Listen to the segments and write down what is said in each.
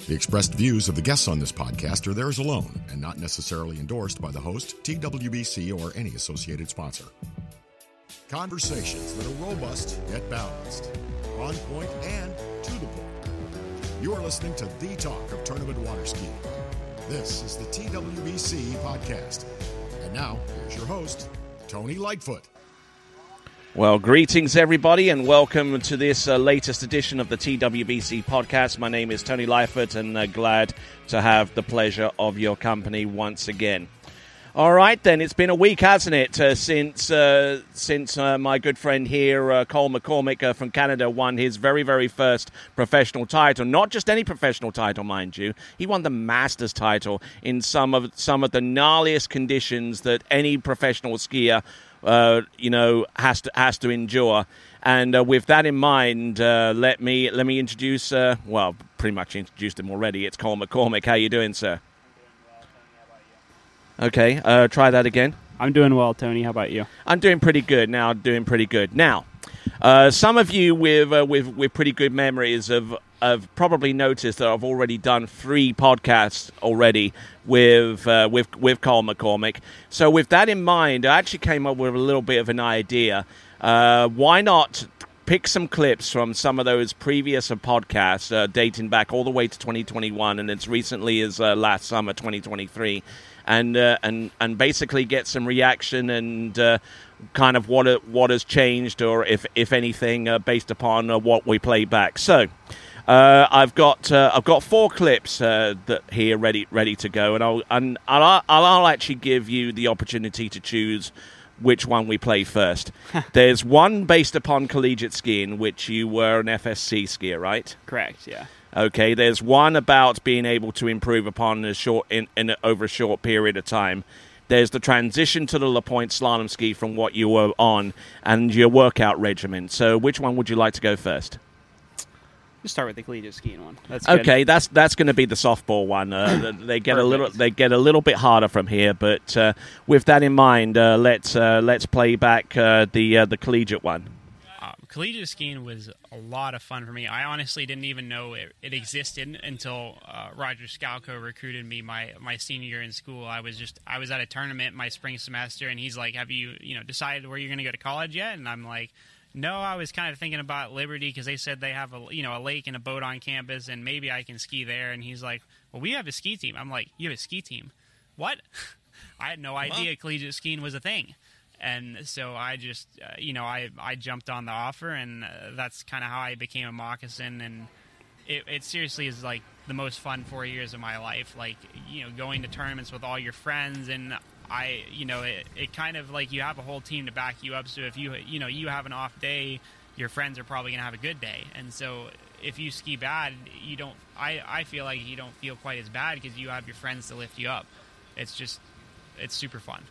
The expressed views of the guests on this podcast are theirs alone and not necessarily endorsed by the host, TWBC, or any associated sponsor. Conversations that are robust yet balanced, on point and to the point. You are listening to the talk of tournament water skiing. This is the TWBC podcast. And now, here's your host, Tony Lightfoot. Well, greetings, everybody, and welcome to this latest edition of the TWBC podcast. My name is Tony Lightfoot, and glad to have the pleasure of your company once again. All right, then, it's been a week, hasn't it, since my good friend here, Cole McCormick from Canada, won his very, very first professional title. Not just any professional title, mind you. He won the Masters title in some of the gnarliest conditions that any professional skier has to endure. And with that in mind, let me introduce, pretty much introduced him already. It's Cole McCormick. How you doing, sir? Okay, try that again. I'm doing well, Tony. How about you? I'm doing pretty good now. Some of you with pretty good memories have probably noticed that I've already done 3 podcasts already with Cole McCormick. So with that in mind, I actually came up with a little bit of an idea. Why not pick some clips from some of those previous podcasts dating back all the way to 2021 and as recently as last summer, 2023, and basically get some reaction and kind of what has changed, or if anything, based upon what we play back. So I've got 4 clips that here ready to go, and I'll actually give you the opportunity to choose which one we play first. There's one based upon collegiate skiing, which you were an FSC skier, right? Correct, yeah. Okay, there's one about being able to improve upon over a short period of time. There's the transition to the La Pointe slalom ski from what you were on and your workout regimen. So which one would you like to go first? Just start with the collegiate skiing one. That's okay. good. That's going to be the softball one. They get a little bit harder from here, but with that in mind, let's play back the collegiate one. Collegiate skiing was a lot of fun for me. I honestly didn't even know it existed until Roger Scalco recruited me my senior year in school. I was at a tournament my spring semester, and he's like, "Have you decided where you're going to go to college yet?" And I'm like, "No, I was kind of thinking about Liberty because they said they have a lake and a boat on campus, and maybe I can ski there." And he's like, "Well, we have a ski team." I'm like, "You have a ski team? What?" I had no idea collegiate skiing was a thing. And so I just, I jumped on the offer, and that's kind of how I became a moccasin. And it seriously is like the most fun 4 years of my life. Like, going to tournaments with all your friends, and it kind of like you have a whole team to back you up. So if you have an off day, your friends are probably gonna have a good day. And so if you ski bad, I feel like you don't feel quite as bad because you have your friends to lift you up. It's super fun.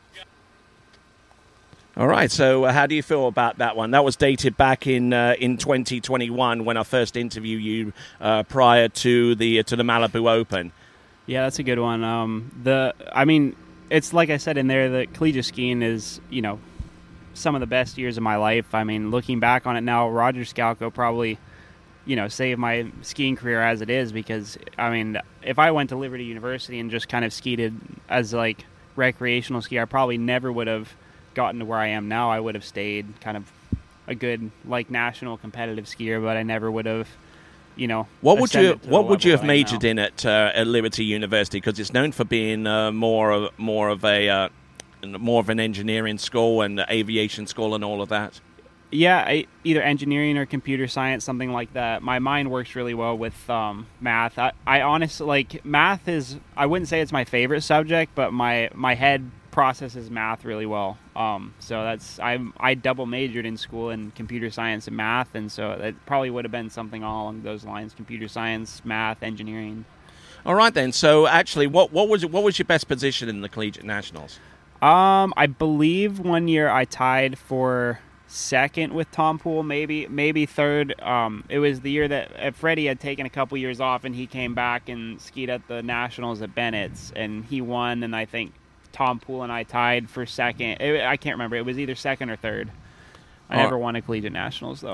All right, so how do you feel about that one? That was dated back in 2021 when I first interviewed you prior to the Malibu Open. Yeah, that's a good one. It's like I said in there, the collegiate skiing is, some of the best years of my life. I mean, looking back on it now, Roger Scalco probably, saved my skiing career as it is because, if I went to Liberty University and just kind of skied as like recreational skier, I probably never would have gotten to where I am now. I would have stayed kind of a good like national competitive skier, but I never would have what would you have majored in at Liberty University, because it's known for being more of an engineering school and aviation school and all of that? Either engineering or computer science, something like that. My mind works really well with math. I honestly like math is, I wouldn't say it's my favorite subject, but my head processes math really well. So I double majored in school in computer science and math, and so it probably would have been something all along those lines: computer science, math, engineering. All right then. So actually, what was your best position in the Collegiate Nationals? I believe one year I tied for second with Tom Poole, maybe third. It was the year that Freddie had taken a couple years off, and he came back and skied at the Nationals at Bennett's, and he won, and I think Tom Poole and I tied for second. I can't remember. It was either second or third. I never won a Collegiate Nationals, though.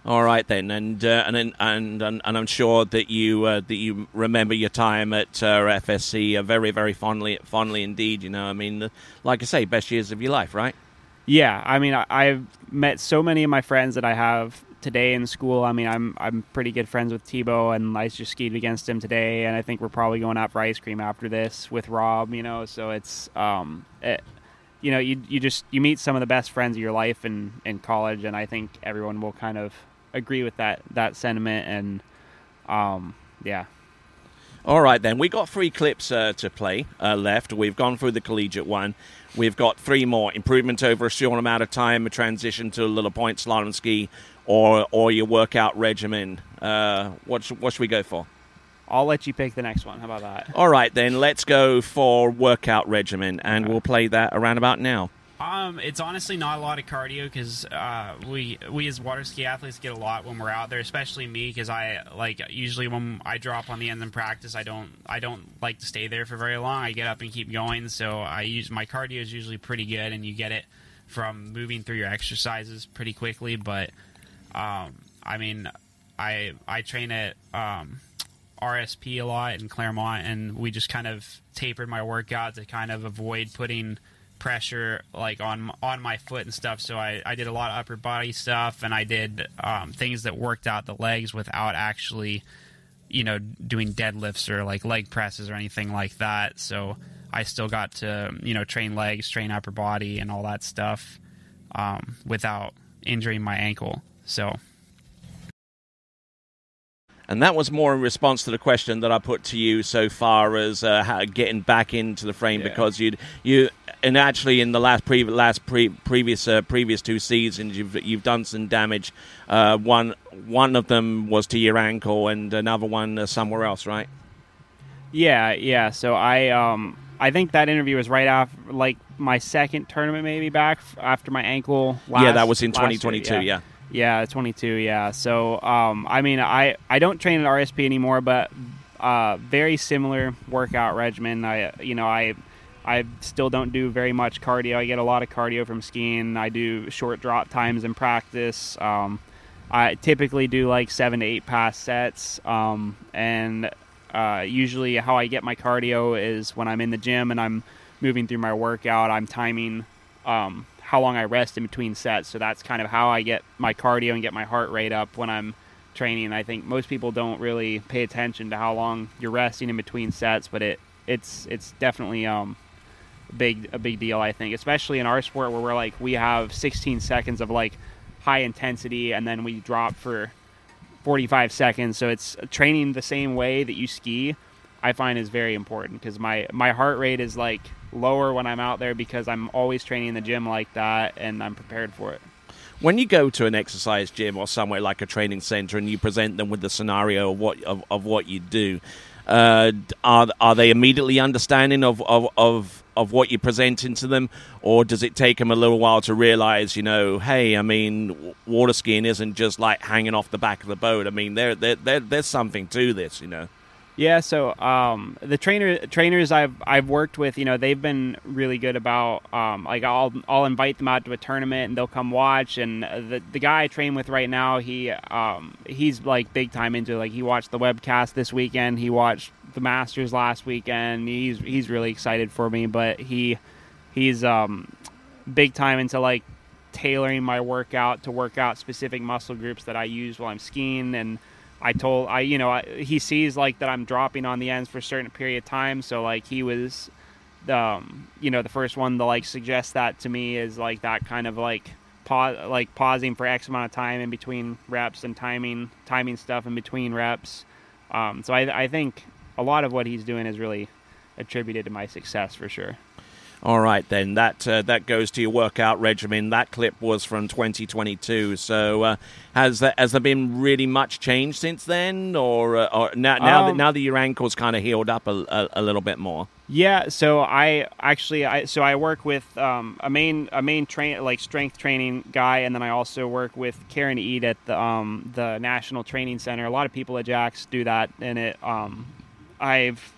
All right then, and I'm sure that you remember your time at FSC very, very fondly indeed. You know, I mean, like I say, best years of your life, right? Yeah, I mean, I've met so many of my friends that I have today in school. I mean, I'm pretty good friends with Tebow, and I just skied against him today, and I think we're probably going out for ice cream after this with Rob. You know, so it's you know, you meet some of the best friends of your life in college, and I think everyone will kind of agree with that sentiment. And yeah. All right then, we got 3 clips to play left. We've gone through the collegiate one. We've got 3 more: improvement over a short amount of time, a transition to a little point slalom ski, or your workout regimen. What should we go for? I'll let you pick the next one. How about that? All right then, let's go for workout regimen, and we'll play that around about now. It's honestly not a lot of cardio because we as water ski athletes get a lot when we're out there, especially me, because I usually when I drop on the ends in practice, I don't like to stay there for very long. I get up and keep going, so my cardio is usually pretty good, and you get it from moving through your exercises pretty quickly. But I mean, I train at RSP a lot in Claremont, and we just kind of tapered my workout to kind of avoid putting pressure like on my foot and stuff. So I did a lot of upper body stuff, and I did things that worked out the legs without actually, you know, doing deadlifts or like leg presses or anything like that. So I still got to, you know, train legs, train upper body and all that stuff without injuring my ankle. So. And that was more in response to the question that I put to you so far as how getting back into the frame, because and actually in the previous 2 seasons you've done some damage. One of them was to your ankle, and another one somewhere else, right? Yeah. So I think that interview was right after, like, my second tournament, maybe back after my ankle. That was in 2022. Year, Yeah, 22, yeah. So, I mean, I don't train at RSP anymore, but very similar workout regimen. I still don't do very much cardio. I get a lot of cardio from skiing. I do short drop times in practice. I typically do like 7 to 8 pass sets. And usually how I get my cardio is when I'm in the gym and I'm moving through my workout, I'm timing how long I rest in between sets. So that's kind of how I get my cardio and get my heart rate up when I'm training. I think most people don't really pay attention to how long you're resting in between sets, but it's definitely a big deal, I think, especially in our sport where we have 16 seconds of like high intensity and then we drop for 45 seconds. So it's training the same way that you ski, I find, is very important, because my heart rate is like lower when I'm out there because I'm always training in the gym like that, and I'm prepared for it. When you go to an exercise gym or somewhere like a training center and you present them with the scenario of what you do, are they immediately understanding of what you're presenting to them, or does it take them a little while to realize, you know, hey, I mean, water skiing isn't just like hanging off the back of the boat. I mean, there's something to this, you know. Yeah, so the trainers I've worked with, you know, they've been really good about like I'll invite them out to a tournament and they'll come watch. And the guy I train with right now, he's like big time into it. Like, he watched the webcast this weekend, he watched the Masters last weekend. He's really excited for me, but he's big time into like tailoring my workout to work out specific muscle groups that I use while I'm skiing. And he sees like that I'm dropping on the ends for a certain period of time. So like he was, the first one to like suggest that to me, is like that kind of like pausing for X amount of time in between reps and timing stuff in between reps. So I think a lot of what he's doing is really attributed to my success for sure. All right, then. That goes to your workout regimen. That clip was from 2022. So has there been really much change since then, or now that your ankle's kind of healed up a little bit more? Yeah. So I work with a main strength training guy, and then I also work with Karen Ead at the National Training Center. A lot of people at Jax do that, and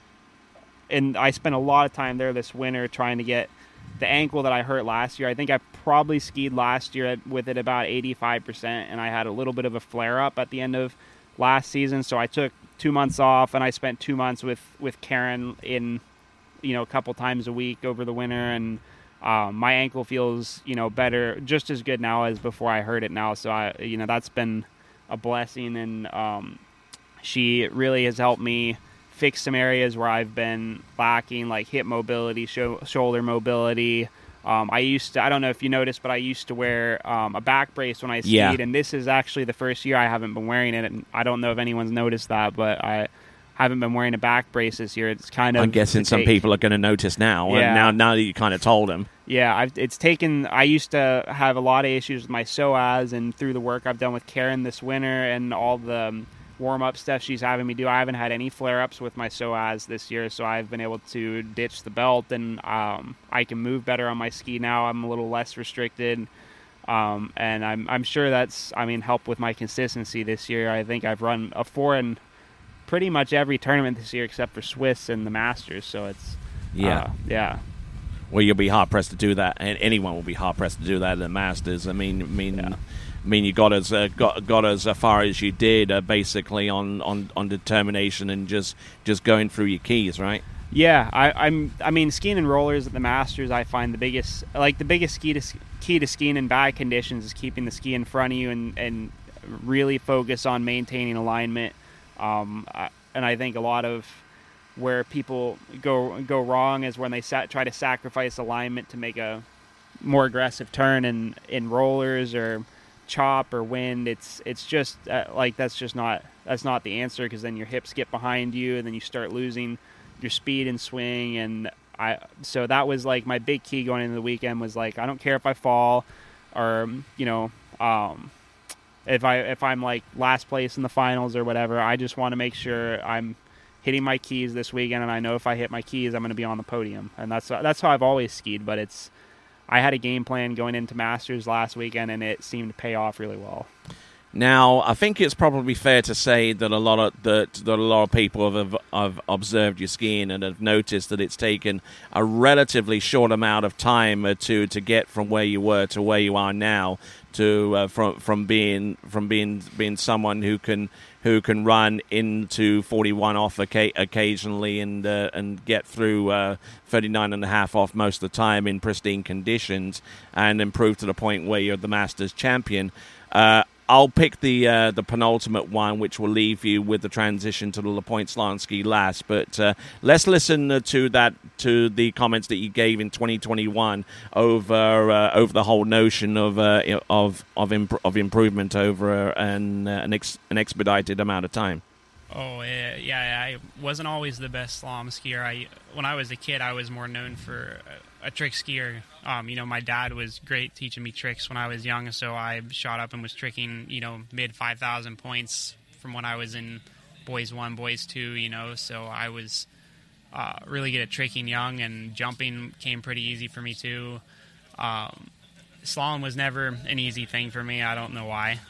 I spent a lot of time there this winter trying to get the ankle that I hurt last year. I think I probably skied last year with it about 85%, and I had a little bit of a flare-up at the end of last season, so I took 2 months off, and I spent 2 months with Karen in, a couple times a week over the winter, and my ankle feels, better, just as good now as before I hurt it now, so that's been a blessing, and she really has helped me fix some areas where I've been lacking, like hip mobility, shoulder mobility. I don't know if you noticed, but I used to wear a back brace when I skied, and this is actually the first year I haven't been wearing it, and I don't know if anyone's noticed that, but I haven't been wearing a back brace this year. It's kind of... I'm guessing some people are going to notice now, now that you kind of told them. Yeah, I used to have a lot of issues with my psoas, and through the work I've done with Karen this winter and all the warm-up stuff she's having me do, I haven't had any flare-ups with my psoas this year, so I've been able to ditch the belt, and I can move better on my ski now. I'm a little less restricted, and I'm sure that's helped with my consistency this year. I think I've run a 4 in pretty much every tournament this year except for Swiss and the Masters, so it's yeah. Well, you'll be hard pressed to do that, and anyone will be hard pressed to do that at the Masters. I mean, you got as far as you did, basically on determination and just going through your keys, right? Yeah, I mean, skiing and rollers at the Masters, I find the biggest key to skiing in bad conditions is keeping the ski in front of you and really focus on maintaining alignment. And I think a lot of where people go wrong is when they try to sacrifice alignment to make a more aggressive turn in rollers or chop or wind. It's just that's not the answer, because then your hips get behind you and then you start losing your speed and swing. And so that was like my big key going into the weekend was like, I don't care if I fall or if I'm like last place in the finals or whatever. I just want to make sure I'm hitting my keys this weekend, and I know if I hit my keys, I'm going to be on the podium. And that's how I've always skied. But I had a game plan going into Masters last weekend, and it seemed to pay off really well. Now, I think it's probably fair to say that a lot of people have observed your skiing and have noticed that it's taken a relatively short amount of time to get from where you were to where you are now, to from being someone who can run into 41 off occasionally and get through 39.5 off most of the time in pristine conditions and improve to the point where you're the Masters champion. I'll pick the penultimate one, which will leave you with the transition to the La Pointe Slalom ski last. But let's listen to the comments that you gave in 2021 over the whole notion of improvement over an expedited amount of time. Oh, yeah, I wasn't always the best slalom skier. When I was a kid, I was more known for a trick skier. My dad was great teaching me tricks when I was young, so I shot up and was tricking, mid 5,000 points from when I was in Boys 1, Boys 2, so I was really good at tricking young, and jumping came pretty easy for me too. Slalom was never an easy thing for me. I don't know why.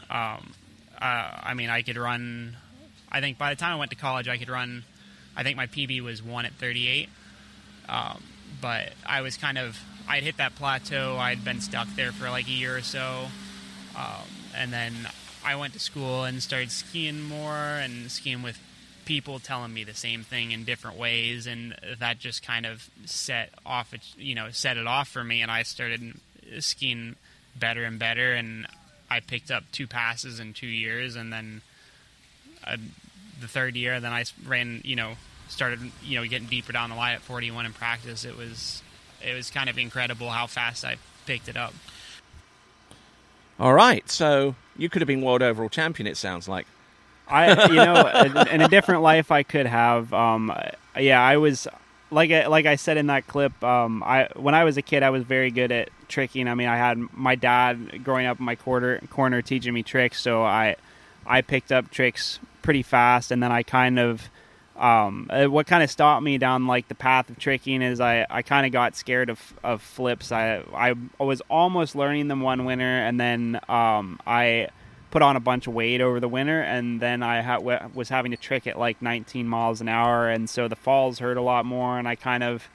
I could run... I think by the time I went to college, I could run, I think my PB was 1 at 38. But I was I'd hit that plateau. I'd been stuck there for like a year or so. And then I went to school and started skiing more and skiing with people telling me the same thing in different ways. And that just kind of set it off for me. And I started skiing better and better. And I picked up 2 passes in 2 years. And then the third year, then I ran, started, getting deeper down the line at 41 in practice. It was kind of incredible how fast I picked it up. All right, so you could have been world overall champion, it sounds like. In a different life I could have. I was, like I said in that clip, when I was a kid, I was very good at tricking. I had my dad growing up in my corner teaching me tricks, so I picked up tricks pretty fast, and then I kind of what kind of stopped me down like the path of tricking is I kind of got scared of flips. I was almost learning them one winter, and then I put on a bunch of weight over the winter, and then I was having to trick at like 19 miles an hour, and so the falls hurt a lot more, and I kind of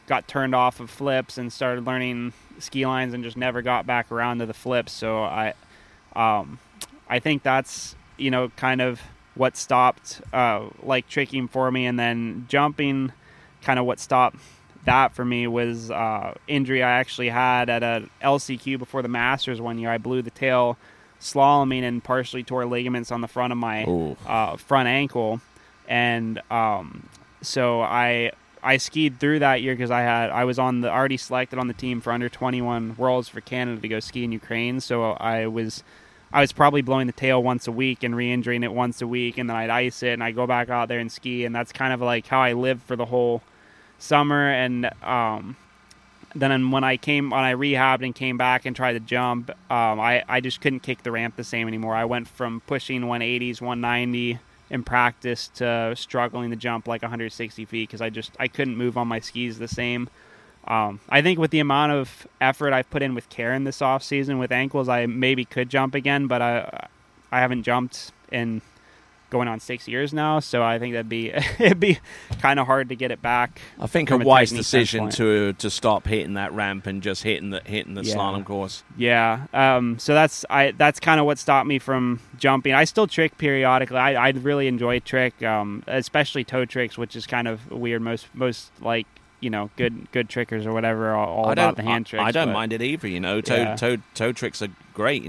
got turned off of flips and started learning ski lines and just never got back around to the flips. So I think that's, kind of what stopped like tricking for me. And then jumping, kind of what stopped that for me was injury I actually had at a LCQ before the Masters one year. I blew the tail slaloming and partially tore ligaments on the front of my front ankle. And so I skied through that year because I was already selected on the team for under 21 Worlds for Canada to go ski in Ukraine. So I was probably blowing the tail once a week and re-injuring it once a week, and then I'd ice it and I'd go back out there and ski, and that's kind of like how I lived for the whole summer. And then when I rehabbed and came back and tried to jump, I just couldn't kick the ramp the same anymore. I went from pushing 180s, 190 in practice to struggling to jump like 160 feet because I couldn't move on my skis the same. I think with the amount of effort I've put in with Karen this off season with ankles, I maybe could jump again, but I haven't jumped in going on 6 years now, so I think it'd be kind of hard to get it back. I think a wise decision to stop hitting that ramp and just hitting the slalom course. Yeah. So that's kind of what stopped me from jumping. I still trick periodically. I really enjoy trick, especially toe tricks, which is kind of weird. Most like, good trickers or whatever are all about the hand tricks. I don't mind it either. Toe tricks are great.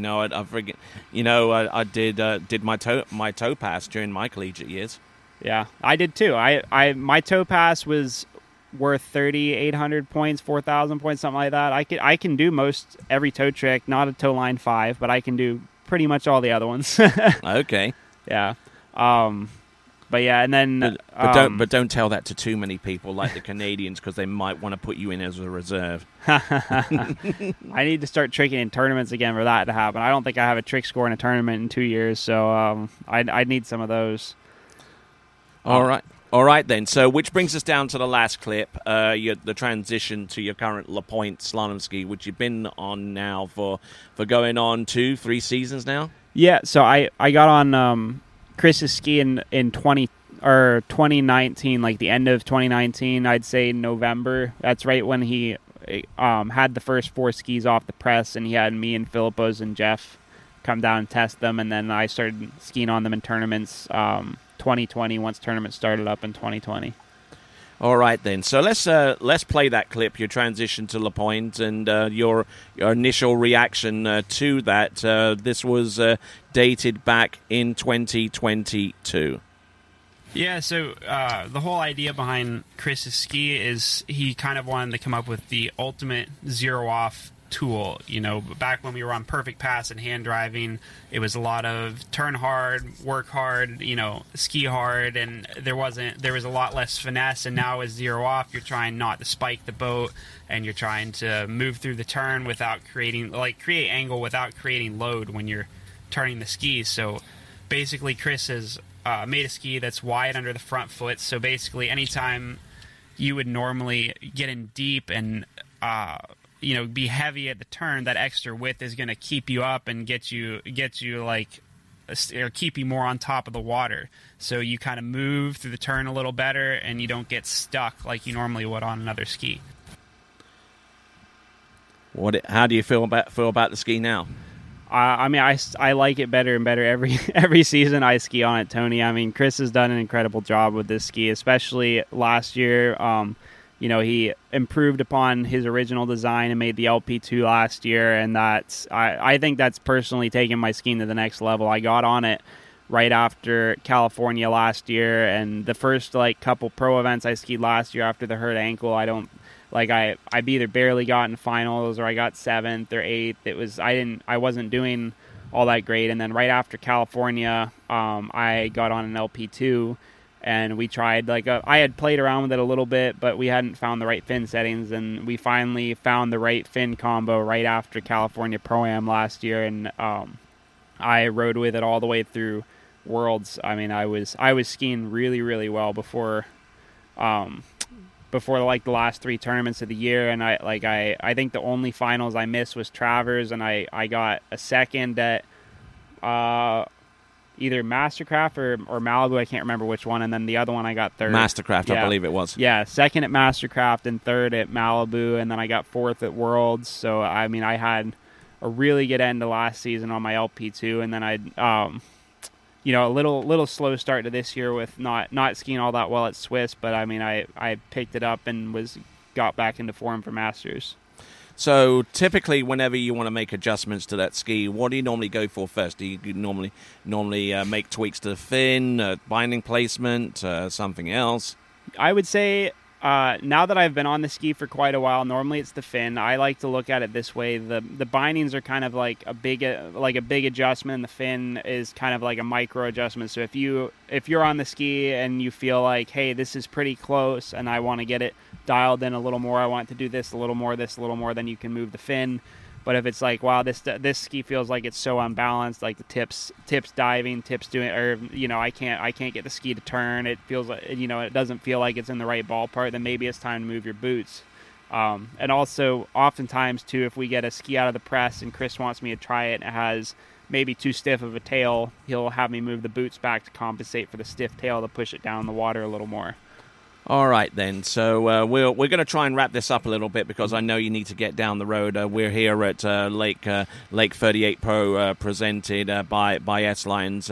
I did my toe pass during my collegiate years. Yeah, I did too. My toe pass was worth 3,800 points, 4,000 points, something like that. I can do most every toe trick, not a toe line 5, but I can do pretty much all the other ones. Okay. Yeah. But yeah, and then but don't tell that to too many people like the Canadians because they might want to put you in as a reserve. I need to start tricking in tournaments again for that to happen. I don't think I have a trick score in a tournament in 2 years, so I need some of those. All right then. So, which brings us down to the last clip, the transition to your current La Pointe slalom ski, which you've been on now for going on 2-3 seasons now. Yeah. So I got on Chris's ski in 2019, like the end of 2019, I'd say November. That's right when he had the first 4 skis off the press, and he had me and Philippos and Jeff come down and test them, and then I started skiing on them in tournaments 2020 once tournaments started up in 2020. All right then. So let's play that clip, your transition to La Pointe, and your initial reaction to that. This was dated back in 2022. Yeah, so the whole idea behind Chris's ski is he kind of wanted to come up with the ultimate zero-off tool. Back when we were on Perfect Pass and hand driving, it was a lot of turn hard, work hard, ski hard, and there was a lot less finesse. And now with zero off, you're trying not to spike the boat, and you're trying to move through the turn without create angle without creating load when you're turning the skis. So basically, Chris has made a ski that's wide under the front foot. So basically, anytime you would normally get in deep and be heavy at the turn, that extra width is going to keep you up and get you or keep you more on top of the water. So you kind of move through the turn a little better, and you don't get stuck like you normally would on another ski. How do you feel about the ski now? I like it better and better every season I ski on it, Tony. I mean, Chris has done an incredible job with this ski, especially last year. He improved upon his original design and made the LP2 last year, and I think that's personally taken my skiing to the next level. I got on it right after California last year, and the first couple pro events I skied last year after the hurt ankle, I've either barely gotten finals or I got 7th or 8th. I wasn't doing all that great, and then right after California, I got on an LP2. And we tried, I had played around with it a little bit, but we hadn't found the right fin settings, and we finally found the right fin combo right after California Pro-Am last year, and I rode with it all the way through Worlds. I mean, I was skiing really, really well before the last 3 tournaments of the year, and I think the only finals I missed was Travers, and I got a second at either Mastercraft or Malibu. I can't remember which one. And then the other one I got third. Mastercraft, yeah. I believe it was. Yeah, second at Mastercraft and third at Malibu, and then I got fourth at Worlds. So I mean, I had a really good end to last season on my LP2, and then I, a little slow start to this year with not skiing all that well at Swiss. But I mean, I picked it up and got back into form for Masters. So typically, whenever you want to make adjustments to that ski, what do you normally go for first? Do you normally make tweaks to the fin, binding placement, something else? I would say now that I've been on the ski for quite a while, normally it's the fin. I like to look at it this way: the bindings are kind of like a big adjustment, and the fin is kind of like a micro adjustment. So if you're on the ski and you feel like, hey, this is pretty close, and I want to get it dialed in a little more, I want to do this a little more, then you can move the fin. But if it's like, wow, this ski feels like it's so unbalanced, like the tips diving, tips doing, or I can't get the ski to turn. It feels like it doesn't feel like it's in the right ballpark. Then maybe it's time to move your boots. And also, oftentimes too, if we get a ski out of the press and Chris wants me to try it, and it has maybe too stiff of a tail, he'll have me move the boots back to compensate for the stiff tail to push it down in the water a little more. All right, then. So we're going to try and wrap this up a little bit because I know you need to get down the road. We're here at Lake 38 Pro, presented by S-Lines.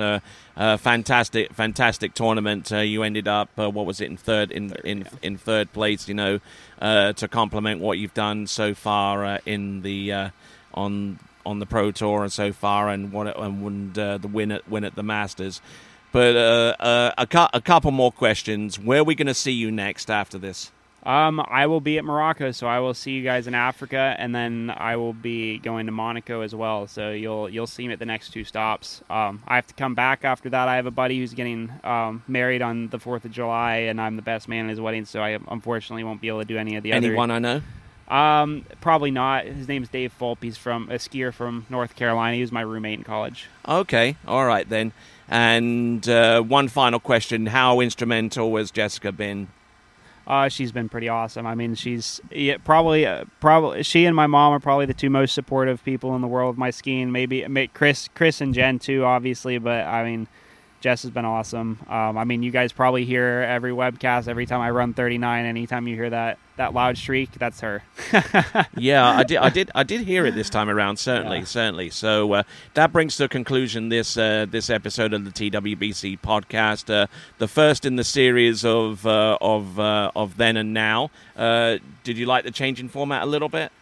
Fantastic tournament. You ended up what was it, in third place? To complement what you've done so far in the on the Pro Tour and so far, and the win at the Masters. But a couple more questions. Where are we going to see you next after this? I will be at Morocco, so I will see you guys in Africa, and then I will be going to Monaco as well. So you'll see me at the next two stops. I have to come back after that. I have a buddy who's getting married on the 4th of July, and I'm the best man at his wedding, so I unfortunately won't be able to do any of the other. Anyone I know? Probably not. His name's Dave Fulp. He's a skier from North Carolina. He was my roommate in college. Okay, all right then. And one final question: how instrumental has Jessica been? She's been pretty awesome. I mean, she's probably she and my mom are probably the two most supportive people in the world of my skiing. Maybe Chris and Jen too, obviously, but I mean, Jess has been awesome. I mean, you guys probably hear every webcast, every time I run 39. Anytime you hear that loud shriek, that's her. Yeah, I did hear it this time around. Certainly. So that brings to a conclusion this episode of the TWBC podcast, the first in the series of Then and Now. Did you like the change in format a little bit?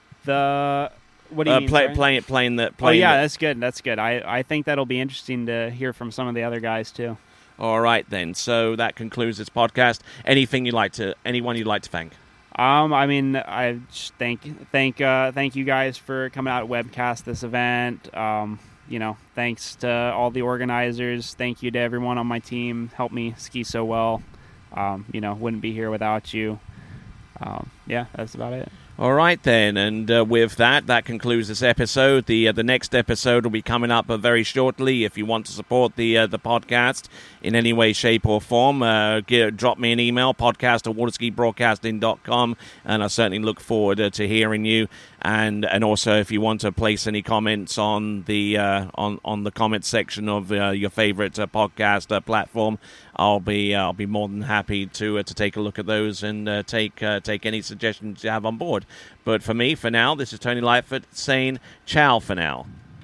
What do you mean? Playing the. Oh yeah, that's good. I think that'll be interesting to hear from some of the other guys too. All right then. So that concludes this podcast. Anyone you'd like to thank? I mean, I just thank you guys for coming out at Webcast this event. Thanks to all the organizers. Thank you to everyone on my team. Helped me ski so well. Wouldn't be here without you. Yeah, that's about it. All right, then, and with that concludes this episode. The next episode will be coming up very shortly. If you want to support the podcast in any way, shape, or form, drop me an email, podcast@waterskibroadcasting.com, and I certainly look forward to hearing you. And also, if you want to place any comments on the on the comment section of your favorite podcast platform, I'll be more than happy to take a look at those and take any suggestions you have on board. But for now, this is Tony Lightfoot saying ciao for now.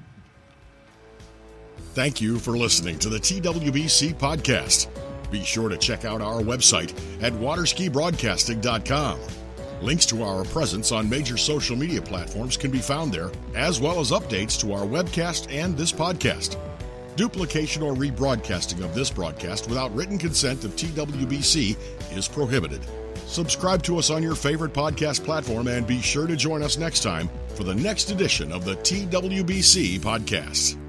Thank you for listening to the TWBC podcast. Be sure to check out our website at waterskibroadcasting.com. Links to our presence on major social media platforms can be found there, as well as updates to our webcast and this podcast. Duplication or rebroadcasting of this broadcast without written consent of TWBC is prohibited. Subscribe to us on your favorite podcast platform and be sure to join us next time for the next edition of the TWBC podcast.